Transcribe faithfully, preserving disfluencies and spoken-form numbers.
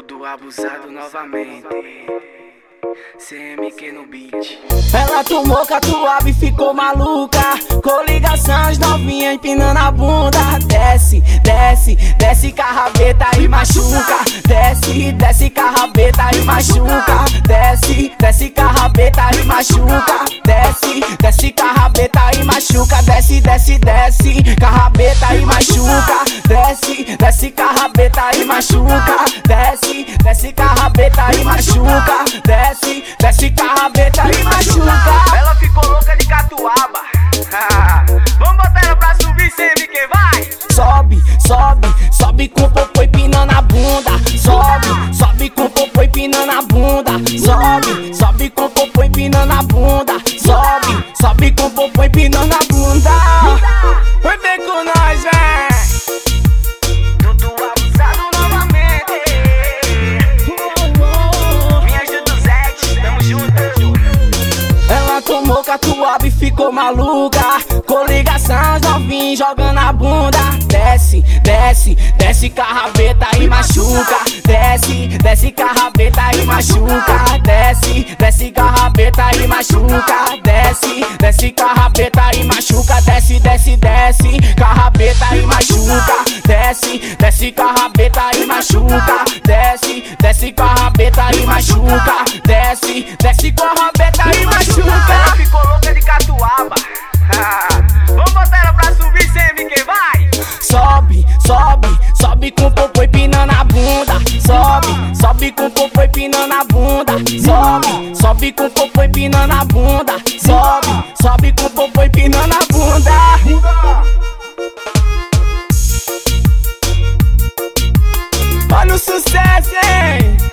Tudo abusado novamente. C M Q no beat. Ela tomou catuaba e ficou maluca. Coligações novinha empinando a bunda. Desce, desce, desce com a rabeta e machuca. Desce, desce com a rabeta e machuca. Desce, desce com a rabeta e machuca. Desce, desce com a rabeta e machuca. Desce, desce, desce com a rabeta e machuca. Desce, desce com a rabeta e machuca. Desce, desce com a rabeta e machuca. Desce, desce com a rabeta e machuca. Ela ficou louca de catuaba. Vamos botar ela pra subir, C M Q, vai! Sobe, sobe, sobe com o popô empinando a bunda. Sobe, sobe com o popô empinando a bunda. Sobe, sobe com o popô empinando a bunda. Sobe, sobe com o popô empinando a bunda. Vem ver com nós, vem! Tudo abusado novamente. Me ajuda o Zé, tamo junto. Ela tomou catuaba e ficou maluca. Coligação novinha jogando a bunda. Desce, desce, desce com a rabeta e machuca. Desce, desce com a rabeta e machuca. Desce, desce com a rabeta e machuca. Desce, desce com a rabeta e machuca. Desce, desce, desce com a rabeta e machuca. Desce, desce com a rabeta e machuca. Desce, desce com a rabeta e machuca. Desce, desce com a rabeta e machuca. Ela ficou louca de catuaba. Vamos botar ela pra subir, C M Q, vai! Sobe, sobe, sobe com o popô empinando a bunda. Sobe, sobe com o popô empinando a bunda. Sobe, sobe com o popô empinando a bunda. Sobe, sobe com o popô empinando a bunda. Olha o sucesso, hein?